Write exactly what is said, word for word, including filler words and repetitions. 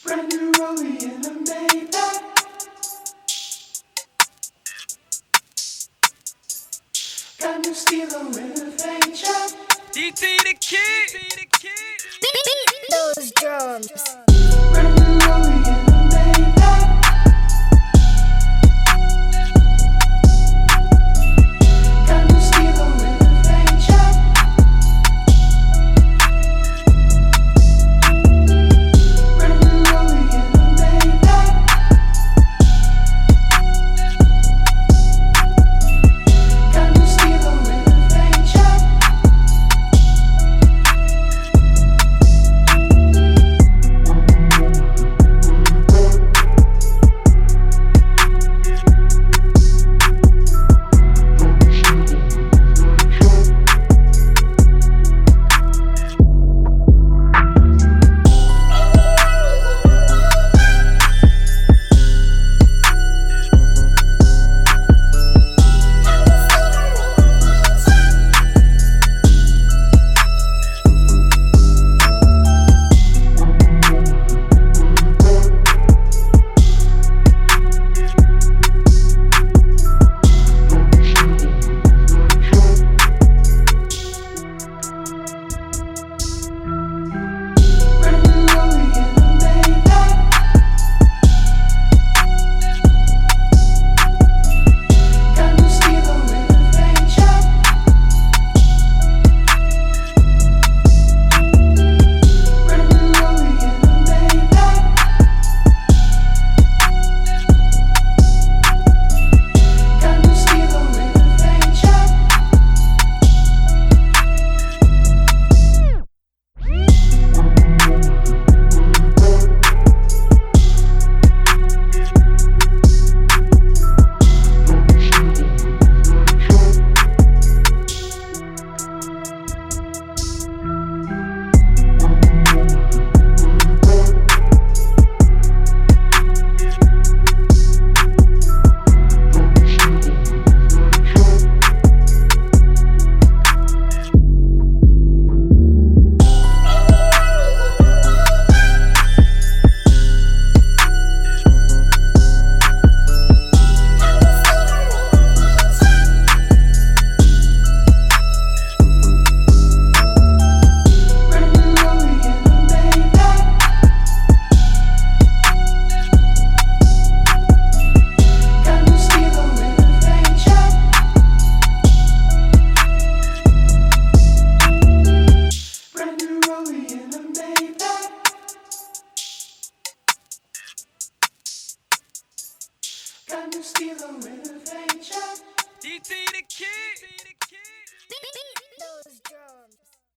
Brand new rollie in a Maybach. Got new stilo in a fake shop. D T the kid. Beat those drums. Brand new rollie in a Maybach. Got new stilo in a fake shop. Brand new rollie in a Maybach. Got new stilo in a fake shop. Brand new rollie in a Maybach. Got new stilo in a fake shop. Brand new rollie in a Maybach. Got new stilo in a fake shop. Brand new rollie in a Maybach. Got new stilo in a fake shop. Brand new rollie in a Maybach. Got new stilo in